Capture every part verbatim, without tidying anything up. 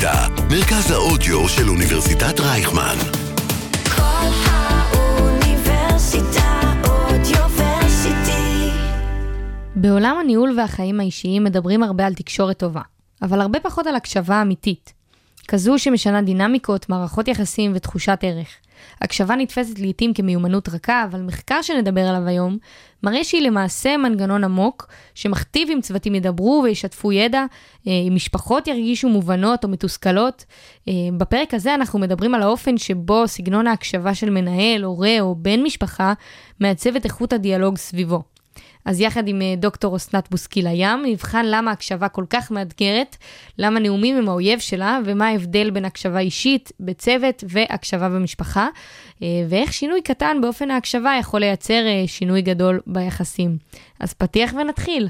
האוניברסיטה, מרכז האודיו של אוניברסיטת רייכמן. כל האוניברסיטה אודיוורסיטי. בעולם הניהול והחיים האישיים מדברים הרבה על תקשורת טובה, אבל הרבה פחות על הקשבה אמיתית. כזו שמשנה דינמיקות, מערכות יחסים ותחושת ערך. הקשבה נתפסת לעתים כמיומנות רכה, אבל מחקר שנדבר עליו היום מראה שהיא למעשה מנגנון עמוק שמכתיב אם צוותים ידברו וישתפו ידע, אם משפחות ירגישו מובנות או מתוסכלות. בפרק הזה אנחנו מדברים על האופן שבו סגנון ההקשבה של מנהל, הורה או בן משפחה מעצב את איכות הדיאלוג סביבו. אז יחד עם דוקטור אסנת בוסקילה-ים נבחן למה הקשבה כל כך מאתגרת, למה נאומים הם האויב שלה, ומה ההבדל בין הקשבה אישית בצוות והקשבה במשפחה, ואיך שינוי קטן באופן ההקשבה יכול לייצר שינוי גדול ביחסים. אז פתיח ונתחיל.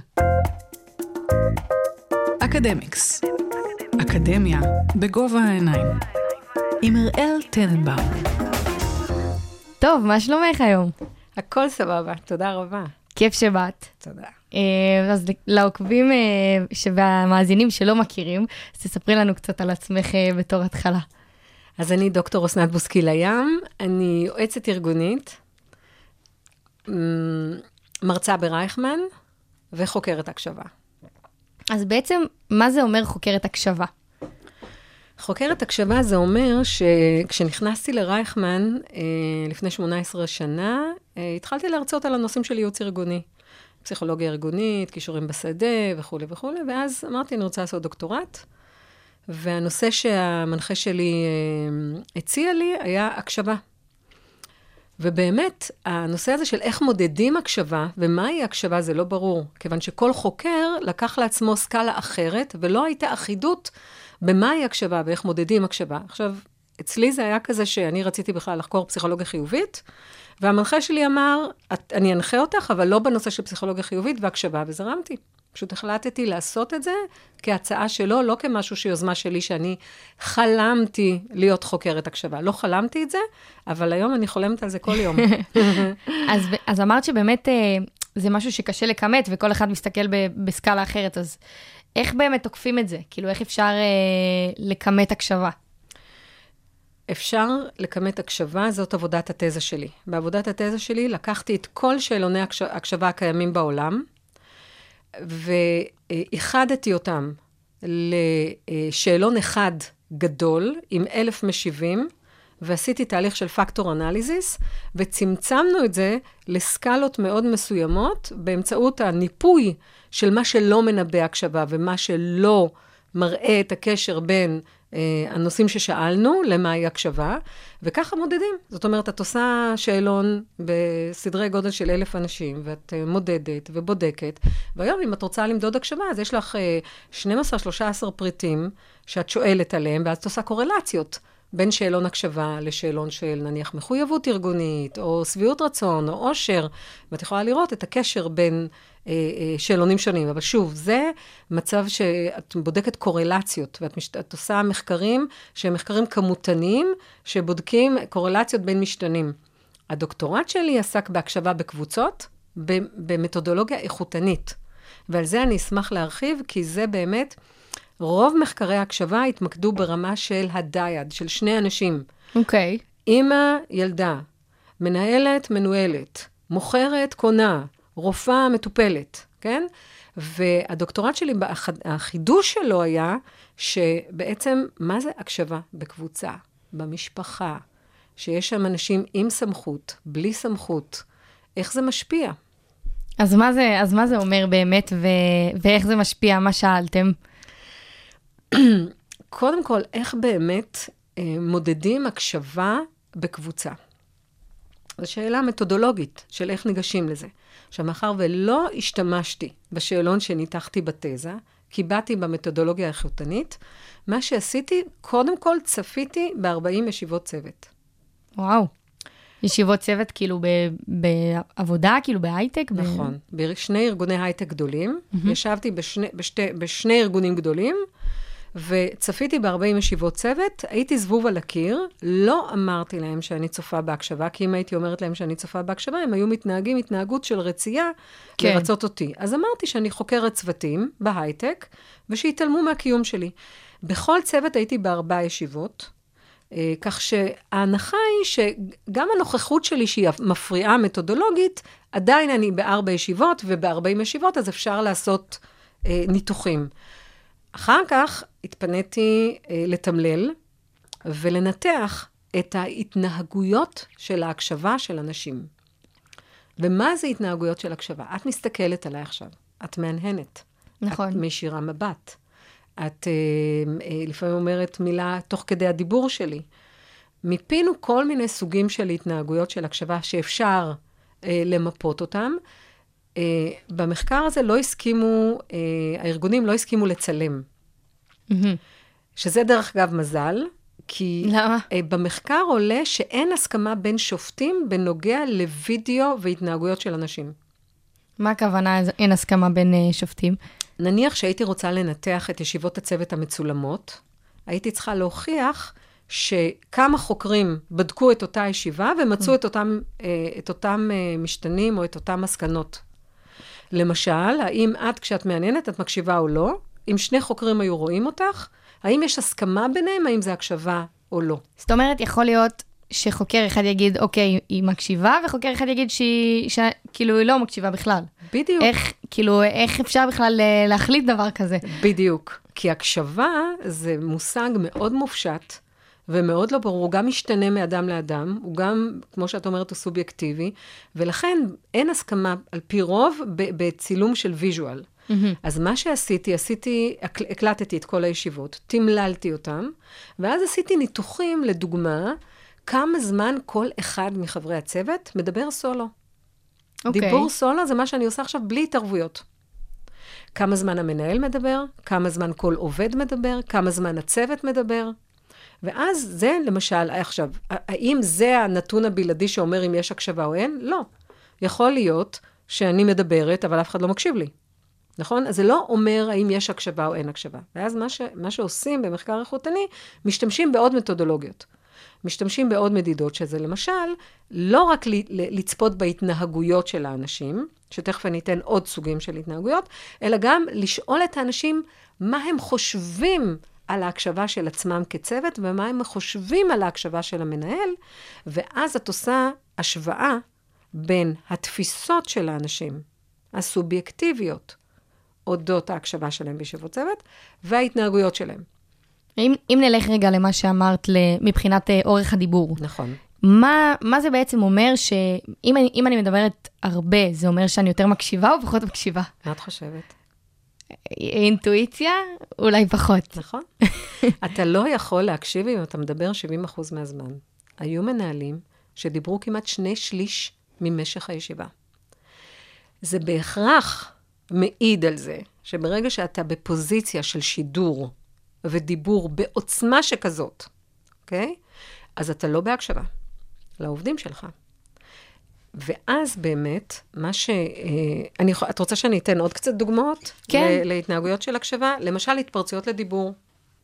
אקדמיקס. אקדמיה בגובה העיניים. עם אראל טננבאום. טוב, מה שלומך היום? הכל סבבה, תודה רבה. כיף שבאת. תודה. אז לעוקבים והמאזינים שלא מכירים, אז תספרי לנו קצת על עצמך בתור התחלה. אז אני דוקטור אסנת בוסקילה-ים, אני יועצת ארגונית, מרצה ברייכמן וחוקרת הקשבה. אז בעצם, מה זה אומר חוקרת הקשבה? חוקרת הקשבה זה אומר שכשנכנסתי לרייכמן לפני שמונה עשרה שנה, התחלתי להרצות על הנושאים של ייעוץ ארגוני. פסיכולוגיה ארגונית, קישורים בשדה וכו' וכו', ואז אמרתי, אני רוצה לעשות דוקטורט, והנושא שהמנחה שלי הציע לי היה הקשבה. ובאמת, הנושא הזה של איך מודדים הקשבה, ומהי הקשבה זה לא ברור, כיוון שכל חוקר לקח לעצמו סקאלה אחרת, ולא הייתה אחידות במהי הקשבה ואיך מודדים הקשבה. עכשיו, אצלי זה היה כזה שאני רציתי בכלל לחקור פסיכולוגיה חיובית, והמנחה שלי אמר, אני אנחה אותך, אבל לא בנושא של פסיכולוגיה חיובית והקשבה, וזרמתי. פשוט החלטתי לעשות את זה כהצעה שלו, לא כמשהו שיוזמה שלי, שאני חלמתי להיות חוקרת הקשבה. לא חלמתי את זה, אבל היום אני חולמת על זה כל יום. אז, אז אמרת שבאמת זה משהו שקשה לכמת, וכל אחד מסתכל בסקאלה אחרת, אז איך באמת תוקפים את זה? כאילו, איך אפשר לכמת הקשבה? אפשר לכמת הקשבה, זאת עבודת התזה שלי. בעבודת התזה שלי לקחתי את כל שאלוני הקשבה הקיימים בעולם, ואיחדתי אותם לשאלון אחד גדול, עם אלף משיבים, ועשיתי תהליך של פקטור אנליזיס, וצמצמנו את זה לסקלות מאוד מסוימות, באמצעות הניפוי של מה שלא מנבא הקשבה, ומה שלא מראה את הקשר בין הנושאים ששאלנו, למהי הקשבה, וככה מודדים. זאת אומרת, את עושה שאלון בסדרי גודל של אלף אנשים, ואת מודדת ובודקת, והיום אם את רוצה למדוד הקשבה, אז יש לך שנים עשר שלושה עשר פריטים שאת שואלת עליהם, ואז את עושה קורלציות בין שאלון הקשבה לשאלון של נניח מחויבות ארגונית, או סביעות רצון, או עושר, ואת יכולה לראות את הקשר בין אה, אה, שאלונים שונים. אבל שוב, זה מצב שאת בודקת קורלציות, ואת מש... את עושה מחקרים שהם מחקרים כמותניים, שבודקים קורלציות בין משתנים. הדוקטורט שלי עסק בהקשבה בקבוצות, במתודולוגיה איכותנית. ועל זה אני אשמח להרחיב, כי זה באמת רוב מחקרי ההקשבה התמקדו ברמה של הדייד, של שני אנשים. אוקיי. Okay. אמא, ילדה, מנהלת, מנוהלת, מוכרת, קונה, רופאה, מטופלת, כן? והדוקטורט שלי, החידוש שלו היה שבעצם מה זה הקשבה בקבוצה, במשפחה, שיש שם אנשים עם סמכות, בלי סמכות, איך זה משפיע? אז מה זה, אז מה זה אומר באמת, ו... ואיך זה משפיע? מה שאלתם? קודם כל, איך באמת אה, מודדים הקשבה בקבוצה? זו שאלה מתודולוגית של איך ניגשים לזה. עכשיו, מאחר ולא השתמשתי בשאלון שניתחתי בתזה, כי באתי במתודולוגיה האיכותנית, מה שעשיתי, קודם כל צפיתי ב-ארבעים ישיבות צוות. וואו. ישיבות צוות כאילו ב- בעבודה, כאילו בהייטק? נכון. ב... בשני ארגוני הייטק גדולים. Mm-hmm. ישבתי בשני, בשתי, בשני ארגונים גדולים, וצפיתי ב-ארבעים ישיבות צוות, הייתי זבוב על הקיר, לא אמרתי להם שאני צופה בהקשבה, כי אם הייתי אומרת להם שאני צופה בהקשבה, הם היו מתנהגים התנהגות של רצייה כן. לרצות אותי. אז אמרתי שאני חוקרת צוותים בהייטק, ושיתעלמו מהקיום שלי. בכל צוות הייתי בארבע ישיבות, כך שההנחה היא שגם הנוכחות שלי שהיא מפריעה מתודולוגית, עדיין אני בארבע ישיבות ובארבעים ישיבות, אז אפשר לעשות אה, ניתוחים. אחר כך התפניתי אה, לתמלל ולנתח את ההתנהגויות של ההקשבה של אנשים. ומה זה התנהגויות של הקשבה? את מסתכלת עליי עכשיו, את מהנהנת. נכון. את מישירה מבט. את אה, אה, לפעמים אומרת מילה תוך כדי הדיבור שלי. מיפינו כל מיני סוגים של התנהגויות של הקשבה שאפשר אה, למפות אותם. אה, במחקר הזה לא הסכימו, אה, הארגונים לא הסכימו לצלם. שזה דרך אגב מזל, כי למה? אה, במחקר עולה שאין הסכמה בין שופטים בנוגע לוידאו והתנהגויות של אנשים. מה הכוונה? אין הסכמה בין uh, שופטים? נניח שהייתי רוצה לנתח את ישיבות הצוות המצולמות, הייתי צריכה להוכיח שכמה חוקרים בדקו את אותה ישיבה ומצאו את אותם, את אותם משתנים או את אותם מסקנות. למשל, האם את כשאת מעניינת, את מקשיבה או לא? אם שני חוקרים היו רואים אותך, האם יש הסכמה ביניהם, האם זה הקשבה או לא? זאת אומרת, יכול להיות שחוקר אחד יגיד, אוקיי, היא מקשיבה, וחוקר אחד יגיד שהיא, כאילו, היא לא מקשיבה בכלל. בדיוק. איך, כאילו, איך אפשר בכלל להחליט דבר כזה? בדיוק. כי הקשבה זה מושג מאוד מופשט, ומאוד לא ברור, הוא גם משתנה מאדם לאדם, הוא גם, כמו שאת אומרת, הוא סובייקטיבי, ולכן אין הסכמה על פי רוב בצילום של ויז'ואל. Mm-hmm. אז מה שעשיתי, עשיתי, הקלטתי את כל הישיבות, תמללתי אותם, ואז עשיתי ניתוחים, לדוגמה, כמה זמן כל אחד מחברי הצוות מדבר סולו. Okay. דיבור סולו זה מה שאני עושה עכשיו בלי התערבויות. כמה זמן המנהל מדבר, כמה זמן כל עובד מדבר, כמה זמן הצוות מדבר. ואז זה למשל, עכשיו, האם זה הנתון הבלעדי שאומר אם יש הקשבה או אין? לא. יכול להיות שאני מדברת, אבל אף אחד לא מקשיב לי. נכון? אז זה לא אומר האם יש הקשבה או אין הקשבה. ואז מה, ש, מה שעושים במחקר איכותני, משתמשים בעוד מתודולוגיות. משתמשים בעוד מדידות, שזה למשל, לא רק לצפות בהתנהגויות של האנשים, שתכף אני אתן עוד סוגים של התנהגויות, אלא גם לשאול את האנשים מה הם חושבים על ההקשבה של עצמם כצוות, ומה הם חושבים על ההקשבה של המנהל, ואז את עושה השוואה בין התפיסות של האנשים, הסובייקטיביות, אודות ההקשבה שלהם בישיבות צוות, וההתנהגויות שלהם. אם, אם נלך רגע למה שאמרת מבחינת אורך הדיבור. נכון. מה, מה זה בעצם אומר שאם אני, אם אני מדברת הרבה, זה אומר שאני יותר מקשיבה או פחות מקשיבה? מה את חושבת? אינטואיציה? אולי פחות. נכון. אתה לא יכול להקשיב אם אתה מדבר שבעים אחוז מהזמן. היו מנהלים שדיברו כמעט שני שליש ממשך הישיבה. זה בהכרח מעיד על זה, שברגע שאתה בפוזיציה של שידור ודיבור בעוצמה שכזאת, אוקיי? אז אתה לא בהקשבה לעובדים שלך. ואז באמת, מה ש... אני, את רוצה שאני אתן עוד קצת דוגמאות? כן. להתנהגויות של הקשבה? למשל, התפרצויות לדיבור.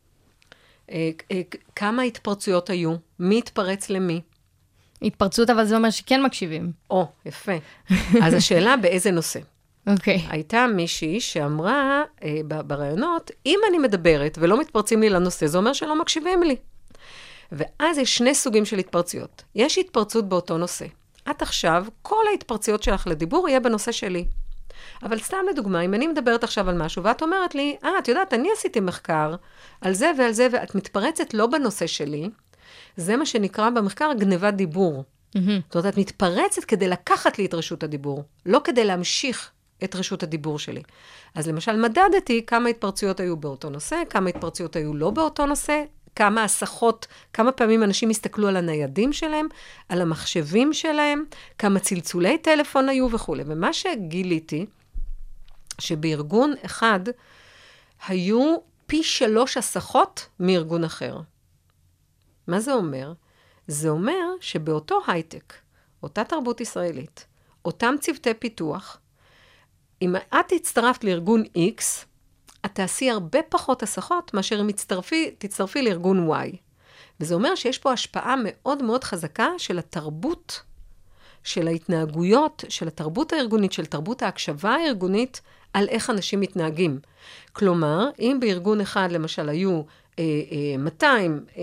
כמה התפרצויות היו? מי התפרץ למי? התפרצות, אבל זה אומר שכן מקשיבים. או, יפה. אז השאלה באיזה נושא? אוקיי. הייתה מישהי שאמרה אה, ברעיונות, אם אני מדברת ולא מתפרצים לי לנושא, זה אומר שלא מקשיבים לי. ואז יש שני סוגים של התפרצויות. יש התפרצות באותו נושא. את עכשיו, כל ההתפרצויות שלך לדיבור יהיה בנושא שלי. אבל סתם לדוגמה, אם אני מדברת עכשיו על משהו, ואת אומרת לי, אה, את יודעת, אני עשיתי מחקר על זה ועל זה, ואת מתפרצת לא בנושא שלי, זה מה שנקרא במחקר גנבת דיבור. Mm-hmm. זאת אומרת, את מתפרצת כדי לקחת לי את רשות הדיבור, לא כדי להמשיך את רשות הדיבור שלי. אז למשל, מדדתי כמה התפרצויות היו באותו נושא, כמה התפרצויות היו לא באותו נושא, כמה הסחות, כמה פעמים אנשים הסתכלו על הניידים שלהם, על המחשבים שלהם, כמה צלצולי טלפון היו וכו'. ומה שגיליתי, שבארגון אחד היו פי שלוש הסחות מארגון אחר. מה זה אומר? זה אומר שבאותו הייטק, אותה תרבות ישראלית, אותם צוותי פיתוח, אם את הצטרפת לארגון X, את תעשי הרבה פחות הסחות, מאשר אם תצטרפי, תצטרפי לארגון Y. וזה אומר שיש פה השפעה מאוד מאוד חזקה של התרבות, של ההתנהגויות, של התרבות הארגונית, של תרבות ההקשבה הארגונית, על איך אנשים מתנהגים. כלומר, אם בארגון אחד, למשל, היו אה, אה, מאתיים אה, אה,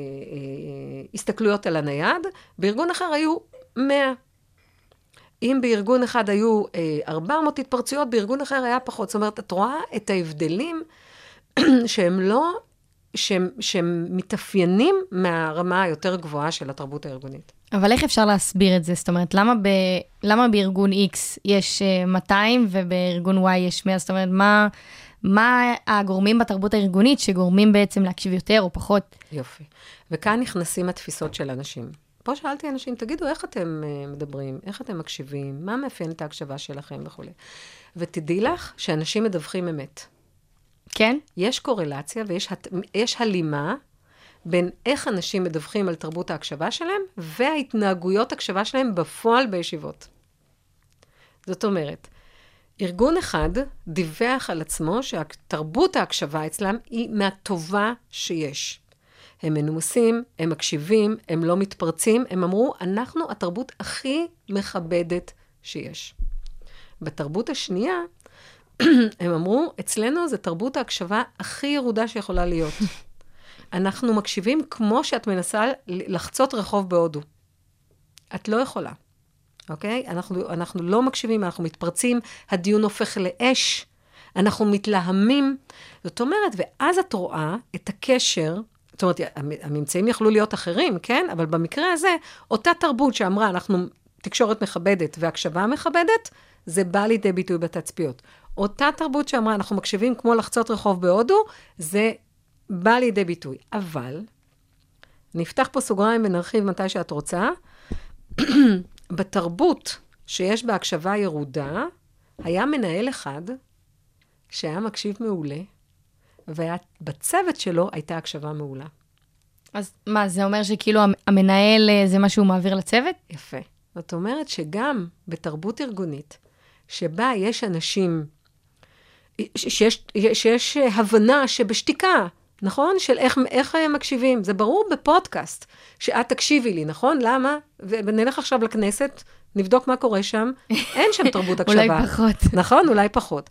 הסתכלויות על הנייד, בארגון אחר היו מאה. אם בארגון אחד היו אה, ארבע מאות התפרצויות, בארגון אחר היה פחות. זאת אומרת, את רואה את ההבדלים שהם לא, שהם, שהם מתאפיינים מהרמה היותר גבוהה של התרבות הארגונית. אבל איך אפשר להסביר את זה? זאת אומרת, למה, ב, למה בארגון X יש מאתיים ובארגון Y יש מאה? זאת אומרת, מה, מה הגורמים בתרבות הארגונית שגורמים בעצם להקשיב יותר או פחות? יופי. וכאן נכנסים התפיסות של אנשים. פה שאלתי אנשים, תגידו, איך אתם מדברים? איך אתם מקשיבים? מה מאפיין את ההקשבה שלכם וכו'. ותדעי לך שאנשים מדווחים אמת. כן? יש קורלציה ויש יש הלימה בין איך אנשים מדווחים על תרבות ההקשבה שלהם, וההתנהגויות הקשבה שלהם בפועל בישיבות. זאת אומרת, ארגון אחד דיווח על עצמו שהתרבות ההקשבה אצלם היא מהטובה שיש. הם מנומסים, הם מקשיבים, הם לא מתפרצים, הם אמרו, אנחנו התרבות הכי מכבדת שיש. בתרבות השנייה, הם אמרו, אצלנו זה תרבות ההקשבה הכי ירודה שיכולה להיות. אנחנו מקשיבים כמו שאת מנסה לחצות רחוב בהודו. את לא יכולה, אוקיי? אנחנו, אנחנו לא מקשיבים, אנחנו מתפרצים, הדיון הופך לאש, אנחנו מתלהמים. זאת אומרת, ואז את רואה את הקשר, זאת אומרת, הממצאים יכלו להיות אחרים, כן? אבל במקרה הזה, אותה תרבות שאמרה, אנחנו תקשורת מכבדת והקשבה מכבדת, זה בא לידי ביטוי בתצפיות. אותה תרבות שאמרה, אנחנו מקשיבים כמו לחצות רחוב בהודו, זה בא לידי ביטוי. אבל, נפתח פה סוגריים ונרחיב מתי שאת רוצה, בתרבות שיש בה הקשבה ירודה, היה מנהל אחד שהיה מקשיב מעולה, ובצוות שלו הייתה הקשבה מעולה. אז מה, זה אומר שכאילו המנהל זה מה שהוא מעביר לצוות? יפה. זאת אומרת שגם בתרבות ארגונית, שבה יש אנשים, שיש, שיש הבנה שבשתיקה, נכון? של איך, איך הם מקשיבים. זה ברור בפודקאסט, שאת תקשיבי לי, נכון? למה? ונלך עכשיו לכנסת, נבדוק מה קורה שם. אין שם תרבות הקשבה. אולי פחות. נכון? אולי פחות.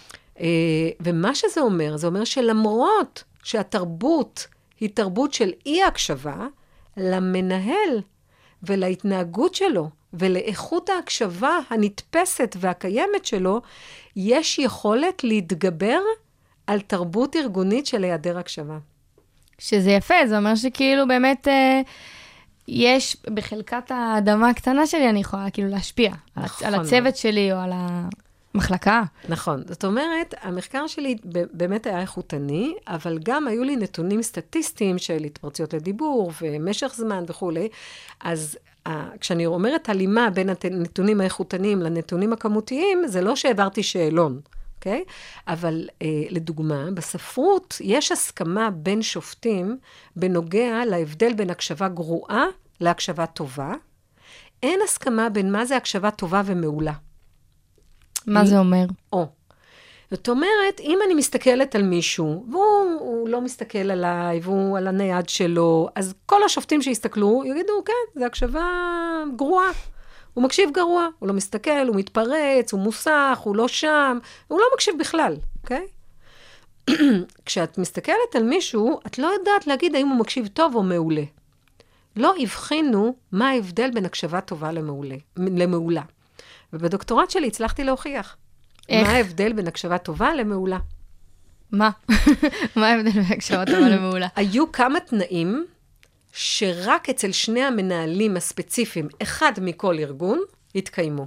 ומה שזה אומר, זה אומר שלמרות שהתרבות היא תרבות של אי-הקשבה, למנהל ולהתנהגות שלו, ולאיכות ההקשבה הנתפסת והקיימת שלו, יש יכולת להתגבר על תרבות ארגונית של היעדר הקשבה. שזה יפה, זה אומר שכאילו באמת אה, יש בחלקת האדמה הקטנה שלי, אני יכולה כאילו להשפיע נכון, על הצוות שלי או על המחלקה. נכון, זאת אומרת, המחקר שלי באמת היה איכותני, אבל גם היו לי נתונים סטטיסטיים של התפרצויות לדיבור ומשך זמן וכו'. אז כשאני אומרת הלימה בין הנתונים האיכותניים לנתונים הכמותיים, זה לא שהעברתי שאלון. Okay? אבל אה, לדוגמה, בספרות יש הסכמה בין שופטים בנוגע להבדל בין הקשבה גרועה להקשבה טובה. אין הסכמה בין מה זה הקשבה טובה ומעולה. מה היא... זה אומר? או. זאת אומרת, אם אני מסתכלת על מישהו, והוא לא מסתכל עליי, והוא על הנייד שלו, אז כל השופטים שיסתכלו יגידו, כן, זה הקשבה גרועה. הוא מקשיב גרוע, הוא לא מסתכל, הוא מתפרץ, הוא מוסך, הוא לא שם, הוא לא מקשיב בכלל, אוקיי? כשאת מסתכלת על מישהו, את לא יודעת להגיד האם הוא מקשיב טוב או מעולה. לא הבחינו מה ההבדל בין הקשבה טובה למעולה, למעולה. ובדוקטורט שלי הצלחתי להוכיח. איך? מה ההבדל בין הקשבה טובה למעולה. מה? מה ההבדל בין הקשבה טובה למעולה? היו כמה תנאים, שרק אצל שני המנהלים הספציפיים, אחד מכל ארגון, התקיימו.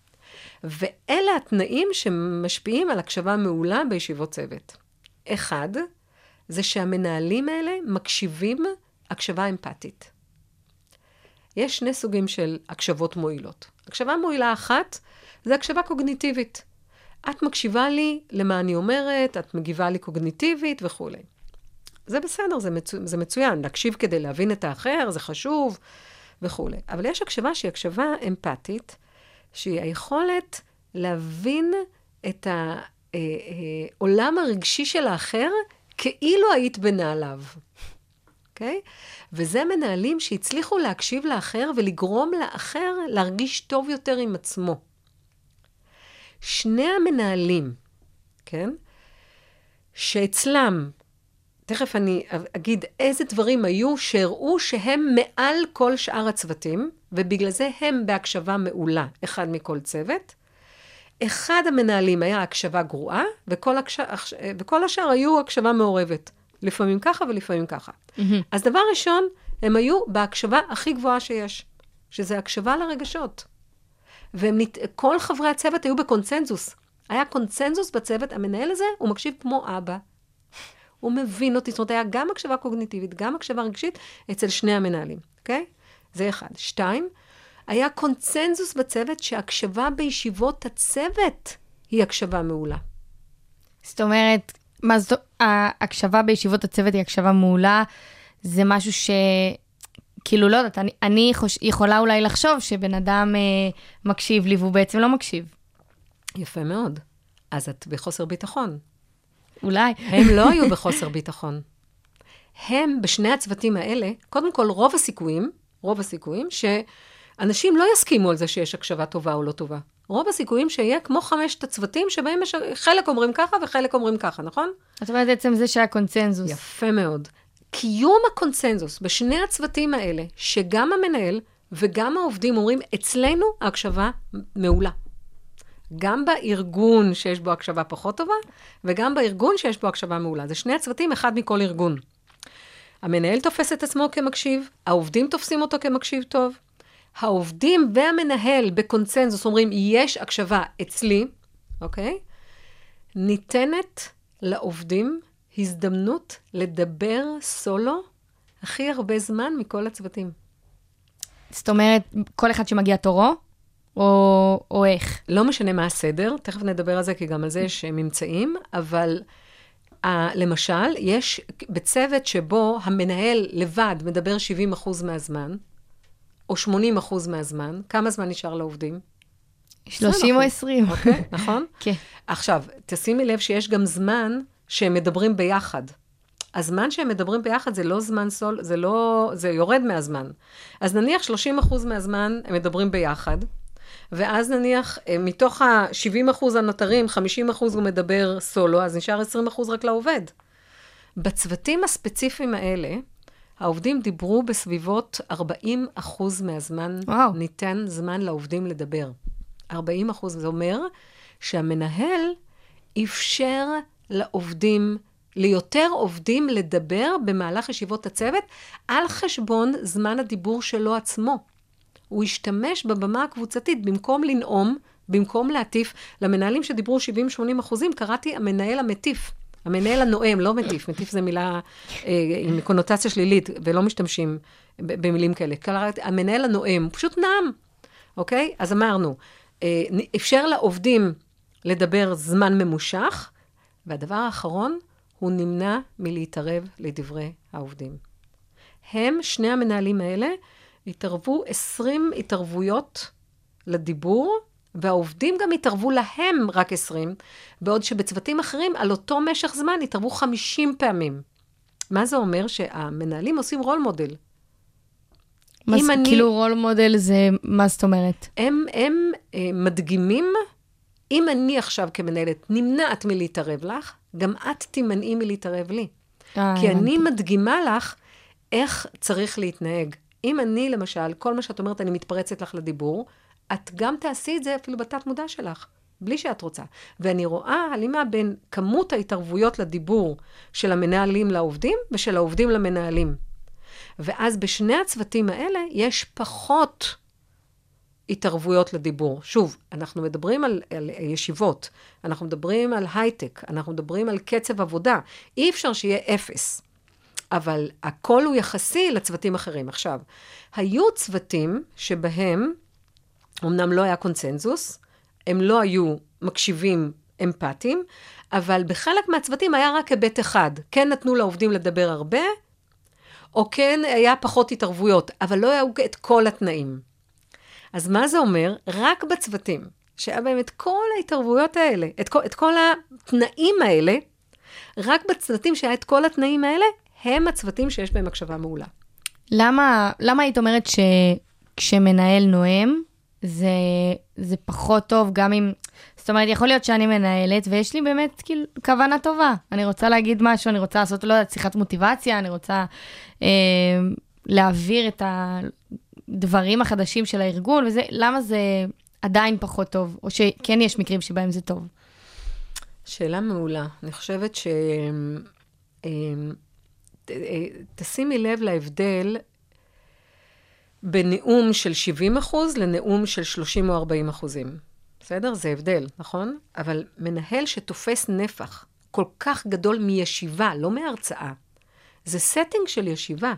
ואלה התנאים שמשפיעים על הקשבה מעולה בישיבות צוות. אחד, זה שהמנהלים האלה מקשיבים הקשבה אמפתית. יש שני סוגים של הקשבות מועילות. הקשבה מועילה אחת, זה הקשבה קוגניטיבית. את מקשיבה לי למה אני אומרת, את מגיבה לי קוגניטיבית וכו'. זה בסדר, זה, מצו, זה מצוין. להקשיב כדי להבין את האחר, זה חשוב וכו'. אבל יש הקשבה שהיא הקשבה אמפתית, שהיא היכולת להבין את, ה, העולם הרגשי של האחר, כאילו היית בנעליו. אוקיי? וזה מנהלים שהצליחו להקשיב לאחר ולגרום לאחר להרגיש טוב יותר עם עצמו. שני המנהלים, כן? שאצלם, תכף אני אגיד איזה דברים היו שהראו שהם מעל כל שאר הצוותים, ובגלל זה הם בהקשבה מעולה, אחד מכל צוות. אחד המנהלים היה הקשבה גרועה, וכל, הקש... וכל השאר היו הקשבה מעורבת. לפעמים ככה ולפעמים ככה. Mm-hmm. אז דבר ראשון, הם היו בהקשבה הכי גבוהה שיש, שזה הקשבה לרגשות. וכל חברי הצוות היו בקונצנזוס. היה קונצנזוס בצוות, המנהל הזה, הוא מקשיב כמו אבא. הוא מבין אותי, זאת אומרת, היה גם הקשבה קוגניטיבית, גם הקשבה רגשית, אצל שני המנהלים, אוקיי? זה אחד. שתיים, היה קונצנזוס בצוות שהקשבה בישיבות הצוות היא הקשבה מעולה. זאת אומרת, מה זאת, ההקשבה בישיבות הצוות היא הקשבה מעולה, זה משהו ש... כאילו, לא יודעת, אני, אני חוש... יכולה אולי לחשוב שבן אדם אה, מקשיב לי, והוא בעצם לא מקשיב. יפה מאוד. אז את בחוסר ביטחון. אולי. הם לא היו בחוסר ביטחון. הם, בשני הצוותים האלה, קודם כל, רוב הסיכויים, רוב הסיכויים, שאנשים לא יסכימו על זה שיש הקשבה טובה או לא טובה. רוב הסיכויים שיהיה כמו חמשת הצוותים, שבהם יש... חלק אומרים ככה וחלק אומרים ככה, נכון? זאת אומרת, בעצם זה שהיה קונצנזוס. יפה מאוד. קיום הקונצנזוס בשני הצוותים האלה, שגם המנהל וגם העובדים אומרים, אצלנו ההקשבה מעולה. גם בארגון שיש בו הקשבה פחות טובה, וגם בארגון שיש בו הקשבה מעולה. זה שני הצוותים, אחד מכל ארגון. המנהל תופס את עצמו כמקשיב, העובדים תופסים אותו כמקשיב טוב, העובדים והמנהל בקונצנזוס אומרים, יש הקשבה אצלי, אוקיי? ניתנת לעובדים הזדמנות לדבר סולו הכי הרבה זמן מכל הצוותים. זאת אומרת, כל אחד שמגיע תורו, או, או איך? לא משנה מה הסדר, תכף נדבר על זה, כי גם על זה יש ממצאים, אבל uh, למשל, יש בצוות שבו המנהל לבד מדבר שבעים אחוז מהזמן, או שמונים אחוז מהזמן, כמה זמן נשאר לעובדים? שלושים או עשרים. אוקיי, נכון? כן. עכשיו, תשימי לב שיש גם זמן שהם מדברים ביחד. הזמן שהם מדברים ביחד זה לא זמן סול, זה לא, זה יורד מהזמן. אז נניח שלושים אחוז מהזמן הם מדברים ביחד, ואז נניח מתוך ה-שבעים אחוז הנותרים, חמישים אחוז הוא מדבר סולו, אז נשאר עשרים אחוז רק לעובד. בצוותים הספציפיים האלה, העובדים דיברו בסביבות ארבעים אחוז מהזמן, וואו. ניתן זמן לעובדים לדבר. ארבעים אחוז, זה אומר שהמנהל אפשר לעובדים, ליותר עובדים לדבר במהלך ישיבות הצוות, על חשבון זמן הדיבור שלו עצמו. הוא השתמש בבמה הקבוצתית, במקום לנאום, במקום להטיף, למנהלים שדיברו שבעים שמונים אחוזים, קראתי המנהל המטיף. המנהל הנואם, לא מטיף, מטיף זה מילה אה, עם קונוטציה שלילית, ולא משתמשים במילים כאלה. קראתי, המנהל הנואם, הוא פשוט נאם, אוקיי? אז אמרנו, אה, אפשר לעובדים לדבר זמן ממושך, והדבר האחרון, הוא נמנע מלהתערב לדברי העובדים. הם, שני המנהלים האלה, התערבו עשרים התערבויות לדיבור, והעובדים גם התערבו להם רק עשרים, בעוד שבצוותים אחרים על אותו משך זמן התערבו חמישים פעמים. מה זה אומר? שהמנהלים עושים רול מודל. מה זה, אני, כאילו רול מודל זה, מה זאת אומרת? הם, הם אה, מדגימים, אם אני עכשיו כמנהלת נמנעת מלהתערב לך, גם את תימנעי מלהתערב לי. אה, כי הבנתי. אני מדגימה לך איך צריך להתנהג. אם אני, למשל, כל מה שאת אומרת, אני מתפרצת לך לדיבור, את גם תעשי את זה אפילו בתת מודע שלך, בלי שאת רוצה. ואני רואה הלימה בין כמות ההתערבויות לדיבור של המנהלים לעובדים, ושל העובדים למנהלים. ואז בשני הצוותים האלה יש פחות התערבויות לדיבור. שוב, אנחנו מדברים על, על ישיבות, אנחנו מדברים על הייטק, אנחנו מדברים על קצב עבודה. אי אפשר שיהיה אפס. אבל הכל הוא יחסי לצוותים אחרים. עכשיו, היו צוותים שבהם, אמנם לא היה קונצנזוס, הם לא היו מקשיבים אמפתיים, אבל בחלק מהצוותים היה רק היבט אחד. כן נתנו לעובדים לדבר הרבה, או כן היה פחות התערבויות, אבל לא היו את כל התנאים. אז מה זה אומר? רק בצוותים שהיה בהם את כל ההתערבויות האלה, את כל, את כל התנאים האלה, רק בצוותים שהיה את כל התנאים האלה, הם הצוותים שיש בהם הקשבה מעולה. למה, למה היית אומרת שכשמנהל נואם, זה, זה פחות טוב, גם אם, זאת אומרת, יכול להיות שאני מנהלת, ויש לי באמת כאילו כוונה טובה. אני רוצה להגיד משהו, אני רוצה לעשות, לא יודעת, שיחת מוטיבציה, אני רוצה אה, להעביר את הדברים החדשים של הארגון, וזה, למה זה עדיין פחות טוב, או שכן יש מקרים שבהם זה טוב? שאלה מעולה. אני חושבת ש... תשימי לב להבדל בנאום של שבעים אחוז לנאום של שלושים או ארבעים אחוזים. בסדר? זה הבדל, נכון? אבל מנהל שתופס נפח כל כך גדול מישיבה, לא מהרצאה. זה סטינג של ישיבה.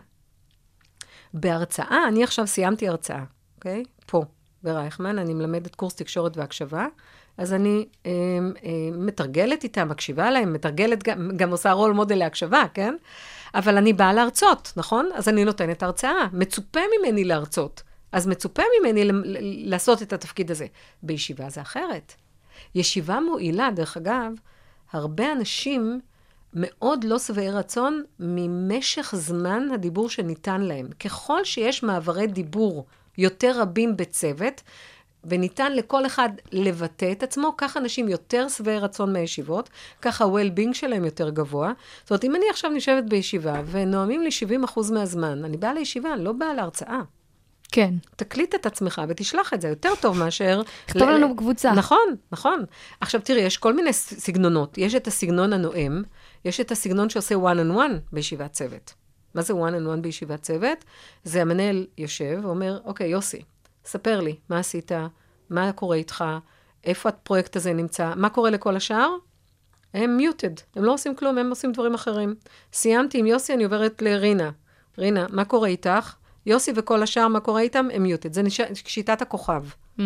בהרצאה, אני עכשיו סיימתי הרצאה, אוקיי? פה, ברייכמן, אני מלמדת קורס תקשורת והקשבה, אז אני אה, אה, מתרגלת איתה, מקשיבה להם, מתרגלת, גם, גם עושה רול מודל להקשבה, כן? אבל אני באה להרצות, נכון? אז אני נותנת הרצאה. מצופה ממני להרצות. אז מצופה ממני לעשות את התפקיד הזה. בישיבה זה אחרת. ישיבה מועילה, דרך אגב, הרבה אנשים מאוד לא שבעי רצון ממשך זמן הדיבור שניתן להם. ככל שיש מעברי דיבור יותר רבים בצוות, וניתן לכל אחד לבטא את עצמו, כך אנשים יותר שבעי רצון מהישיבות, כך ה-well-being שלהם יותר גבוה. זאת אומרת, אם אני עכשיו נשבת בישיבה, ונואמים לי שבעים אחוז מהזמן, אני באה לישיבה, אני לא באה להרצאה. כן. תקליט את עצמך ותשלח את זה, יותר טוב מאשר... כתוב ל... לנו בקבוצה. נכון, נכון. עכשיו תראי, יש כל מיני סגנונות. יש את הסגנון הנואם, יש את הסגנון שעושה one on one בישיבת צוות. מה זה one on one בישיבת צוות? זה המנהל יושב ואומר, אוקיי, יוסי, ספר לי, מה עשית? מה קורה איתך? איפה הפרויקט הזה נמצא? מה קורה לכל השאר? הם מיוטד, הם לא עושים כלום, הם עושים דברים אחרים. סיימתי עם יוסי, אני עוברת לרינה. רינה, מה קורה איתך? יוסי וכל השאר, מה קורה איתם? הם מיוטד. זה שיטת הכוכב. Mm.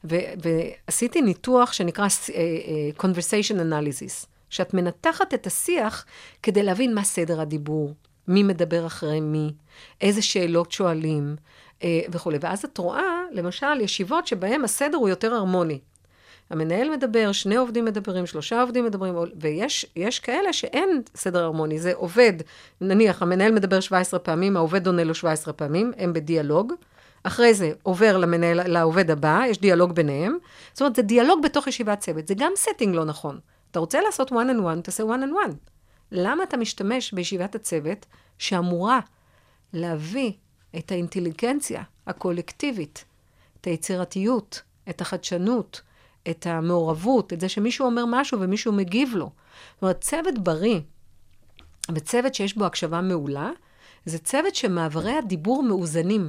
ועשיתי ניתוח שנקרא uh, uh, conversation analysis, שאת מנתחת את השיח כדי להבין מה סדר הדיבור, מי מדבר אחרי מי, איזה שאלות שואלים, וכו'. ואז את רואה, למשל, ישיבות שבהם הסדר הוא יותר הרמוני. המנהל מדבר, שני עובדים מדברים, שלושה עובדים מדברים, ויש יש כאלה שאין סדר הרמוני. זה עובד, נניח, המנהל מדבר שבע עשרה פעמים, העובד עונה לו שבע עשרה פעמים, הם בדיאלוג. אחרי זה עובר למנהל, לעובד הבא, יש דיאלוג ביניהם. זאת אומרת, זה דיאלוג בתוך ישיבת צוות. זה גם סטינג לא נכון. אתה רוצה לעשות one on one, תעשה one on one. למה אתה משתמש בישיבת הצוות שאמורה להביא את האינטליגנציה הקולקטיבית, את היצירתיות, את החדשנות, את המעורבות, את זה שמישהו אומר משהו ומישהו מגיב לו. זאת אומרת, צוות בריא, וצוות שיש בו הקשבה מעולה, זה צוות שמעברי הדיבור מאוזנים.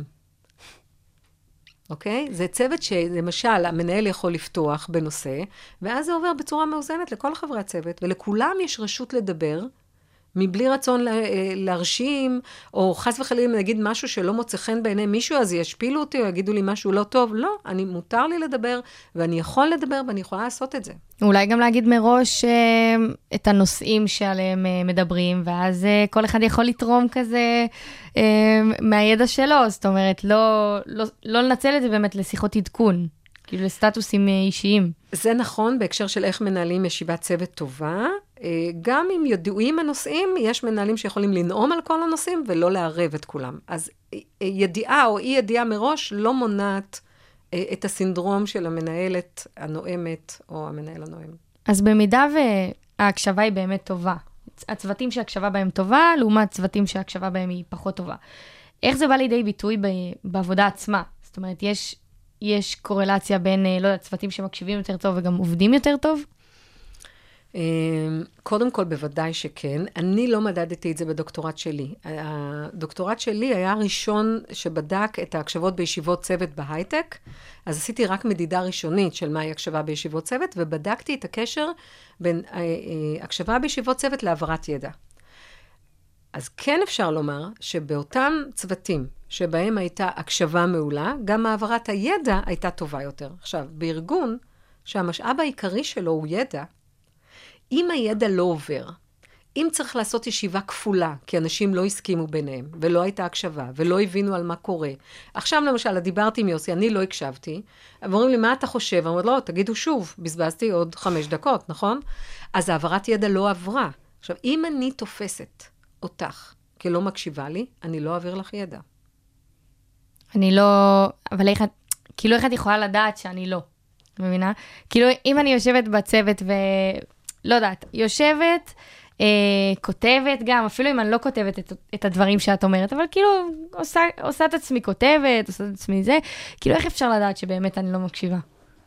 אוקיי? זה צוות שלמשל, המנהל יכול לפתוח בנושא, ואז זה עובר בצורה מאוזנת לכל חברי הצוות, ולכולם יש רשות לדבר, מבלי רצון להרשים, או חס וחלילה נגיד משהו שלא מוצא חן בעיני מישהו, אז ישפילו אותי, או יגידו לי משהו לא טוב. לא, אני מותר לי לדבר, ואני יכול לדבר, ואני יכולה לעשות את זה. אולי גם להגיד מראש אה, את הנושאים שעליהם אה, מדברים, ואז אה, כל אחד יכול לתרום כזה אה, מהידע שלו. זאת אומרת, לא, לא, לא לנצל את זה באמת לשיחות עדכון, כאילו לסטטוסים אישיים. זה נכון בהקשר של איך מנהלים ישיבת צוות טובה. גם אם ידועים הנושאים, יש מנהלים שיכולים לנאום על כל הנושאים ולא לערב את כולם. אז ידיעה או אי ידיעה מראש לא מונעת את הסינדרום של המנהלת הנואמת או המנהל הנואם. אז במידה וההקשבה היא באמת טובה, הצוותים שההקשבה בהם טובה, לעומת צוותים שההקשבה בהם היא פחות טובה. איך זה בא לידי ביטוי בעבודה עצמה? זאת אומרת, יש... יש קורלציה בין, לא יודע, צוותים שמקשיבים יותר טוב וגם עובדים יותר טוב? קודם כל, בוודאי שכן. אני לא מדדתי את זה בדוקטורט שלי. הדוקטורט שלי היה הראשון שבדק את ההקשבות בישיבות צוות בהייטק, אז עשיתי רק מדידה ראשונית של מהי הקשבה בישיבות צוות, ובדקתי את הקשר בין הקשבה בישיבות צוות להעברת ידע. אז כן אפשר לומר שבאותם צוותים שבהם הייתה הקשבה מעולה, גם העברת הידע הייתה טובה יותר. עכשיו, בארגון שהמשאב העיקרי שלו הוא ידע, אם הידע לא עובר, אם צריך לעשות ישיבה כפולה, כי אנשים לא הסכימו ביניהם, ולא הייתה הקשבה, ולא הבינו על מה קורה. עכשיו למשל, דיברתי עם יוסי, אני לא הקשבתי, ואומרים לי, מה אתה חושב? אמרו, לא, תגידו שוב, בזבזתי עוד חמש דקות, נכון? אז העברת ידע לא עברה. עכשיו, אם אני תופסת אותך כלא מקשיבה לי, אני לא אעביר לך ידע. אני לא... אבל איך את... כאילו איך את יכולה לדעת שאני לא? מבינה? כאילו, אם אני יושבת בצוות ו... לא יודעת, יושבת, אה, כותבת גם, אפילו אם אני לא כותבת את, את הדברים שאת אומרת, אבל כאילו, עושה, עושה את עצמי כותבת, עושה את עצמי זה, כאילו, איך אפשר לדעת שבאמת אני לא מקשיבה?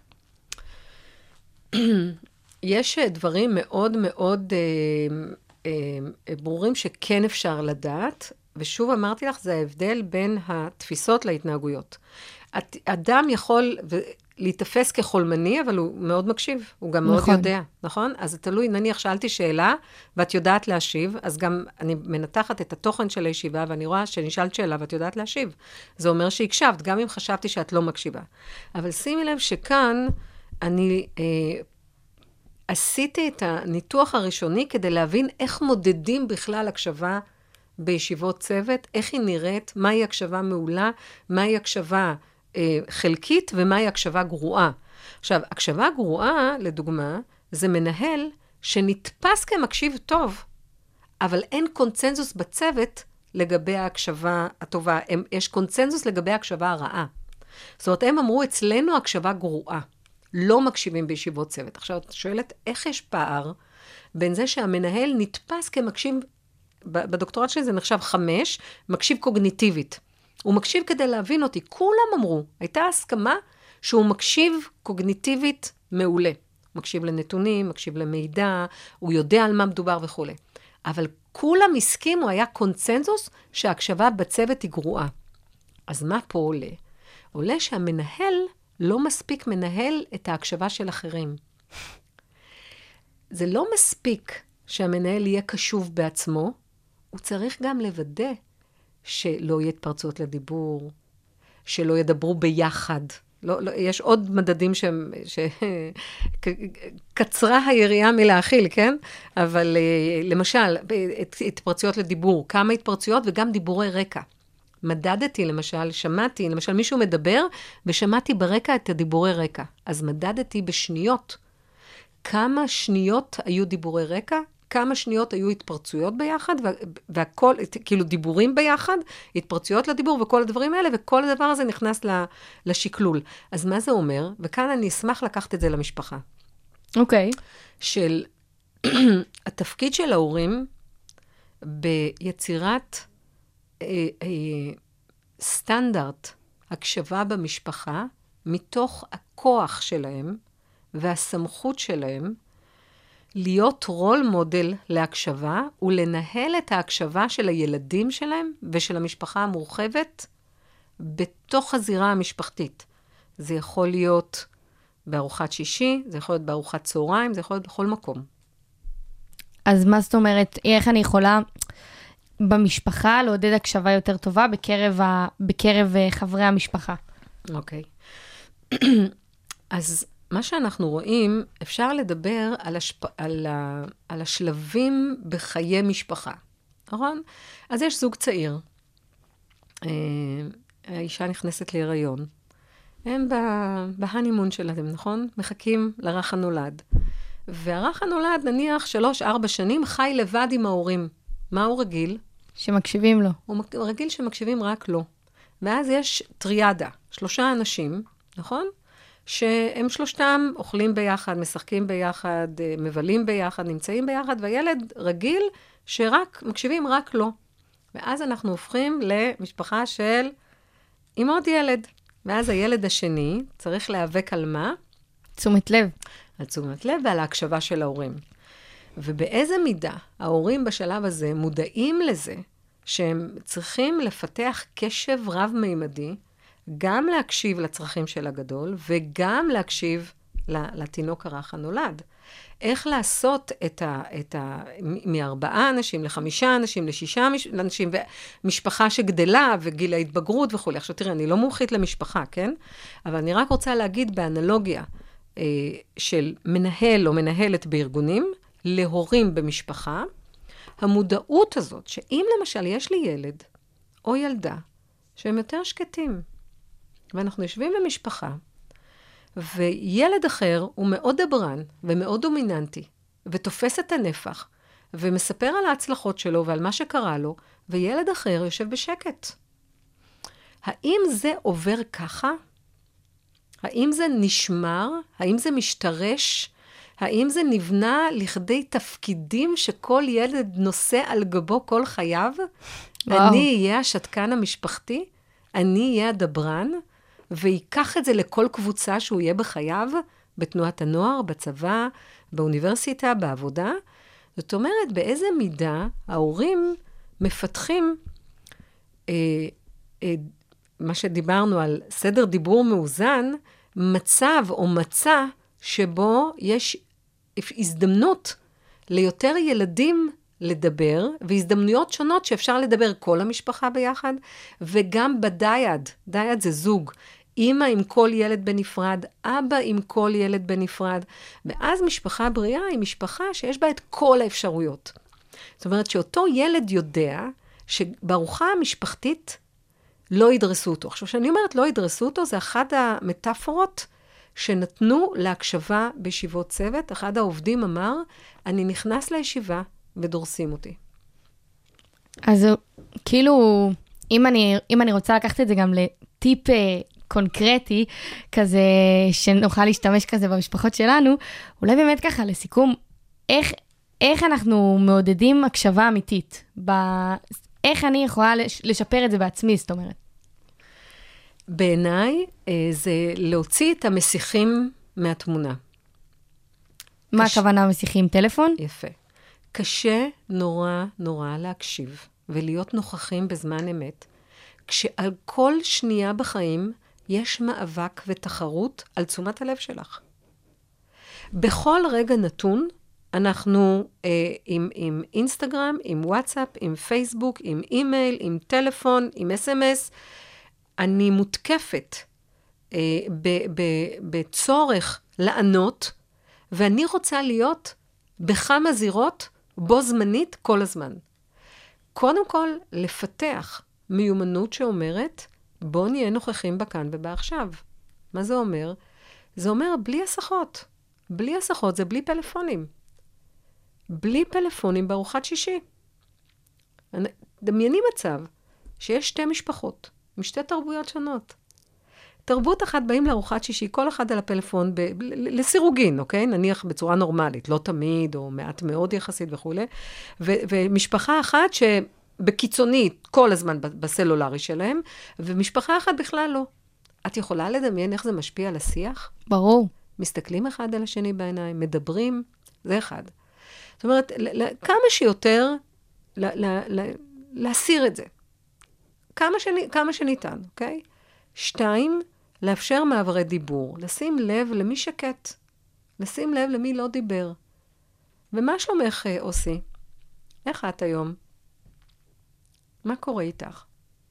יש דברים מאוד מאוד אה, אה, ברורים שכן אפשר לדעת, ושוב אמרתי לך, זה ההבדל בין התפיסות להתנהגויות. אדם יכול להתאפס כחולמני, אבל הוא מאוד מקשיב, הוא גם מאוד יודע, נכון? אז זה תלוי, נניח שאלתי שאלה, ואת יודעת להשיב, אז גם אני מנתחת את התוכן של הישיבה, ואני רואה שנשאלת שאלה, ואת יודעת להשיב. זה אומר שהקשבת, גם אם חשבתי שאת לא מקשיבה. אבל שימי לב שכאן, אני אה, עשיתי את הניתוח הראשוני, כדי להבין איך מודדים בכלל הקשבה בישיבות צוות, איך היא נראית, מהי הקשבה מעולה, מהי הקשבה אה, חלקית, ומהי הקשבה גרועה. עכשיו, הקשבה גרועה, לדוגמה, זה מנהל שנתפס כמקשיב טוב, אבל אין קונצנזוס בצוות לגבי ההקשבה הטובה. הם, יש קונצנזוס לגבי ההקשבה הרעה. זאת אומרת, הם אמרו, אצלנו הקשבה גרועה. לא מקשיבים בישיבות צוות. עכשיו, את שואלת, איך יש פער בין זה שהמנהל נתפס כמקשיב, בדוקטורט שלי זה נחשב חמש, מקשיב קוגניטיבית. הוא מקשיב כדי להבין אותי. כולם אמרו, הייתה הסכמה שהוא מקשיב קוגניטיבית מעולה. מקשיב לנתונים, מקשיב למידע, הוא יודע על מה מדובר וכו'. אבל כולם הסכימו, היה קונצנזוס שההקשבה בצוות היא גרועה. אז מה פה עולה? עולה שהמנהל לא מספיק מנהל את ההקשבה של אחרים. זה לא מספיק שהמנהל יהיה קשוב בעצמו, הוא צריך גם לוודא שלא יהיה התפרצות לדיבור, שלא ידברו ביחד. לא, לא, יש עוד מדדים שהם, שקצרה היריעה מלהכיל, כן? אבל למשל, התפרצויות לדיבור, כמה התפרצויות וגם דיבורי רקע. מדדתי למשל, שמעתי, למשל מישהו מדבר, ושמעתי ברקע את הדיבורי רקע. אז מדדתי בשניות. כמה שניות היו דיבורי רקע, כמה שניות היו התפרצויות ביחד, והכל, כאילו דיבורים ביחד, התפרצויות לדיבור וכל הדברים האלה, וכל הדבר הזה נכנס לשקלול. אז מה זה אומר? וכאן אני אשמח לקחת את זה למשפחה. אוקיי. Okay. של התפקיד של ההורים ביצירת אה, אה, סטנדרט הקשבה במשפחה, מתוך הכוח שלהם והסמכות שלהם, להיות רול מודל להקשבה, ולנהל את ההקשבה של הילדים שלהם ושל המשפחה המורחבת בתוך הזירה המשפחתית. זה יכול להיות בארוחת שישי, זה יכול להיות בארוחת צהריים, זה יכול להיות בכל מקום. אז מה זאת אומרת, איך אני יכולה במשפחה לעודד הקשבה יותר טובה בקרב, ה... בקרב חברי המשפחה? אוקיי. אז מה שאנחנו רואים, אפשר לדבר על, השפ... על, ה... על השלבים בחיי משפחה. נכון? אז יש זוג צעיר. האישה נכנסת להיריון. הם בהנימון שלהם, נכון? מחכים לרך הנולד. והרך הנולד, נניח, שלוש, ארבע שנים, חי לבד עם ההורים. מה הוא רגיל? שמקשיבים לו. הוא רגיל שמקשיבים רק לו. ואז יש טריאדה, שלושה אנשים, נכון? שהם שלושתם אוכלים ביחד, משחקים ביחד, מבלים ביחד, נמצאים ביחד, והילד רגיל שרק, מקשיבים רק לו. ואז אנחנו הופכים למשפחה של עם עוד ילד. ואז הילד השני צריך להיאבק על מה? תשומת לב. על תשומת לב ועל ההקשבה של ההורים. ובאיזה מידה ההורים בשלב הזה מודעים לזה שהם צריכים לפתח קשב רב-מימדי, גם להקשיב לצרכים של הגדול, וגם להקשיב לתינוק הרך הנולד. איך לעשות את ה, את ה, מארבעה אנשים לחמישה אנשים, לשישה אנשים, ומשפחה שגדלה, וגיל ההתבגרות וכו'. עכשיו תראה, אני לא מומחית למשפחה, כן? אבל אני רק רוצה להגיד באנלוגיה אה, של מנהל או מנהלת בארגונים, להורים במשפחה, המודעות הזאת, שאם למשל יש לי ילד או ילדה, שהם יותר שקטים, ואנחנו יושבים במשפחה, וילד אחר הוא מאוד דברן ומאוד דומיננטי, ותופס את הנפח, ומספר על ההצלחות שלו ועל מה שקרה לו, וילד אחר יושב בשקט. האם זה עובר ככה? האם זה נשמר? האם זה משתרש? האם זה נבנה לכדי תפקידים שכל ילד נושא על גבו כל חייו? וואו. אני אהיה השתקן המשפחתי? אני אהיה הדברן? ויקח את זה לכל קבוצה שהוא יהיה בחייו, בתנועת הנוער, בצבא, באוניברסיטה, בעבודה. זאת אומרת, באיזה מידה ההורים מפתחים, אה, אה, מה שדיברנו על סדר דיבור מאוזן, מצב או מצע שבו יש הזדמנות ליותר ילדים לדבר, והזדמנויות שונות שאפשר לדבר כל המשפחה ביחד, וגם בדייד, דייד זה זוג, אמא עם כל ילד בנפרד, אבא עם כל ילד בנפרד, ואז משפחה בריאה היא משפחה שיש בה את כל האפשרויות. זאת אומרת שאותו ילד יודע שבארוחה המשפחתית לא ידרסו אותו. עכשיו, כשאני אומרת לא ידרסו אותו, זה אחת המטאפורות שנתנו להקשבה בישיבות צוות. אחד העובדים אמר, אני נכנס לישיבה ודורסים אותי. אז כאילו, אם אני, אם אני רוצה לקחת את זה גם לטיפ קונקרטי, כזה שנוכל להשתמש כזה במשפחות שלנו, אולי באמת ככה, לסיכום, איך, איך אנחנו מעודדים הקשבה אמיתית? ב... איך אני יכולה לשפר את זה בעצמי, זאת אומרת? בעיניי, זה להוציא את המסיכים מהתמונה. מה קש... הכוונה מסיכים? טלפון? יפה. קשה נורא נורא להקשיב ולהיות נוכחים בזמן אמת, כשעל כל שנייה בחיים יש מאבק ותחרות על תשומת הלב שלך. בכל רגע נתון, אנחנו אה, עם, עם אינסטגרם, עם וואטסאפ, עם פייסבוק, עם אימייל, עם טלפון, עם אס אם אס. אני מותקפת אה, ב, ב, בצורך לענות, ואני רוצה להיות בכמה זירות בו זמנית כל הזמן. קודם כל, לפתח מיומנות שאומרת, בוא נהיה נוכחים בכאן ובעכשיו. מה זה אומר? זה אומר בלי הסחות. בלי הסחות זה בלי פלאפונים. בלי פלאפונים בארוחת שישי. דמייני מצב שיש שתי משפחות, עם שתי תרבויות שונות. תרבות אחת באים לארוחת שישי, כל אחד על הפלאפון, ב- ל- לסירוגין, אוקיי? נניח בצורה נורמלית, לא תמיד, או מעט מאוד יחסית וכו'. ו- ומשפחה אחת שבקיצונית, כל הזמן בסלולרי שלהם, ומשפחה אחת בכלל לא. את יכולה לדמיין איך זה משפיע על השיח? ברור. מסתכלים אחד על השני בעיניים, מדברים, זה אחד. זאת אומרת, כמה שיותר ל- ל- ל- להסיר את זה. כמה, שני, כמה שניתן, אוקיי? שתיים, לאפשר מעברי דיבור. לשים לב למי שקט. לשים לב למי לא דיבר. ומה שלומך, אוסי? איך את היום? מה קורה איתך?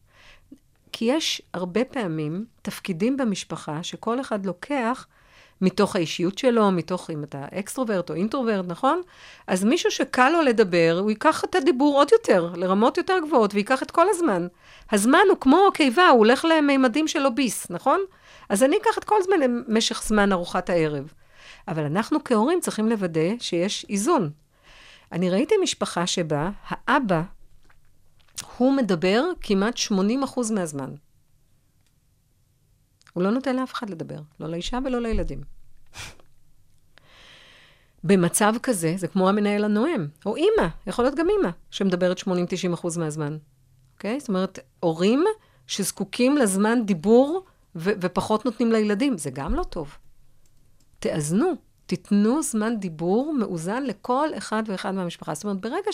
כי יש הרבה פעמים תפקידים במשפחה שכל אחד לוקח מתוך האישיות שלו, מתוך אם אתה אקסטרוברט או אינטרוברט, נכון? אז מישהו שקל לו לדבר, הוא ייקח את הדיבור עוד יותר, לרמות יותר גבוהות, ויקח את כל הזמן. הזמן הוא כמו קיבה, הוא הולך למימדים של אוביס, נכון? אז אני אקח את כל הזמן למשך זמן ארוחת הערב. אבל אנחנו כהורים צריכים לוודא שיש איזון. אני ראיתי משפחה שבה האבא, הוא מדבר כמעט שמונים אחוז מהזמן. הוא לא נותן לאף אחד לדבר, לא לאישה ולא לילדים. במצב כזה, זה כמו המנהל הנואם, או אימא, יכול להיות גם אימא, שמדברת שמונים עד תשעים אחוז מהזמן. אוקיי? זאת אומרת, הורים שזקוקים לזמן דיבור ו- ופחות נותנים לילדים, זה גם לא טוב. תאזנו, תיתנו זמן דיבור מאוזן לכל אחד ואחד מהמשפחה. זאת אומרת, ברגע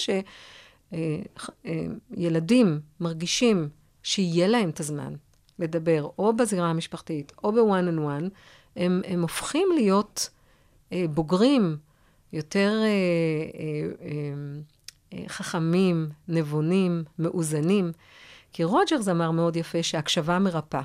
שילדים מרגישים שיהיה להם את הזמן, לדבר, או בזירה המשפחתית, או בוואן און וואן, הם, הם הופכים להיות אה, בוגרים, יותר אה, אה, אה, חכמים, נבונים, מאוזנים. כי רוג'רס אמר מאוד יפה שהקשבה מרפא.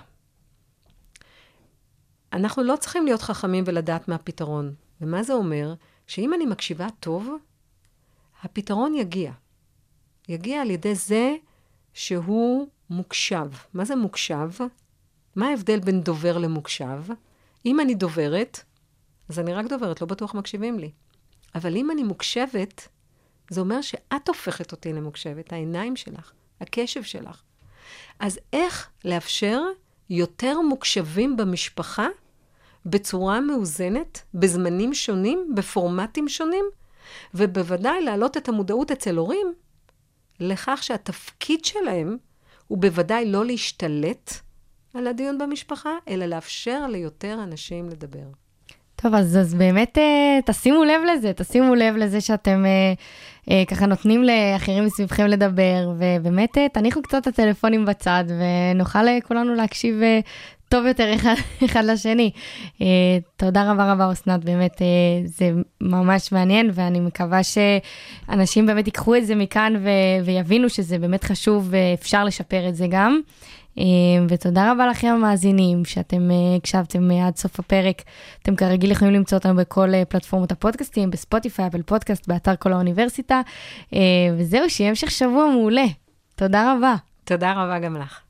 אנחנו לא צריכים להיות חכמים ולדעת מה הפתרון. ומה זה אומר? שאם אני מקשיבה טוב, הפתרון יגיע. יגיע על ידי זה שהוא מוקשב. מה זה מוקשב? מה ההבדל בין דובר למוקשב? אם אני דוברת, אז אני רק דוברת, לא בטוח מקשיבים לי. אבל אם אני מוקשבת, זה אומר שאת הופכת אותי למוקשבת, העיניים שלך, הקשב שלך. אז איך לאפשר יותר מוקשבים במשפחה, בצורה מאוזנת, בזמנים שונים, בפורמטים שונים, ובוודאי להעלות את המודעות אצל הורים, לכך שהתפקיד שלהם הוא בוודאי לא להשתלט על הדיון במשפחה, אלא לאפשר ליותר אנשים לדבר. טוב, אז, אז באמת תשימו לב לזה, תשימו לב לזה שאתם אה, אה, ככה נותנים לאחרים מסביבכם לדבר, ובאמת תניחו קצת את הטלפונים בצד, ונוכל כולנו להקשיב אה, טוב יותר אחד, אחד לשני. אה, תודה רבה רבה אסנת, באמת אה, זה ממש מעניין, ואני מקווה שאנשים באמת ייקחו את זה מכאן, ו- ויבינו שזה באמת חשוב, ואפשר לשפר את זה גם. ותודה רבה לכם המאזינים, שאתם הקשבתם עד סוף הפרק. אתם כרגיל יכולים למצוא אותנו בכל פלטפורמות הפודקאסטים, בספוטיפיי, אפל פודקאסט, באתר כל האוניברסיטה. וזהו, שיהיה המשך שבוע מעולה. תודה רבה. תודה רבה גם לך.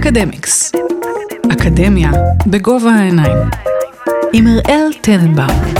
אקדמיקס. אקדמיה בגובה העיניים. עם אראל טננבאום.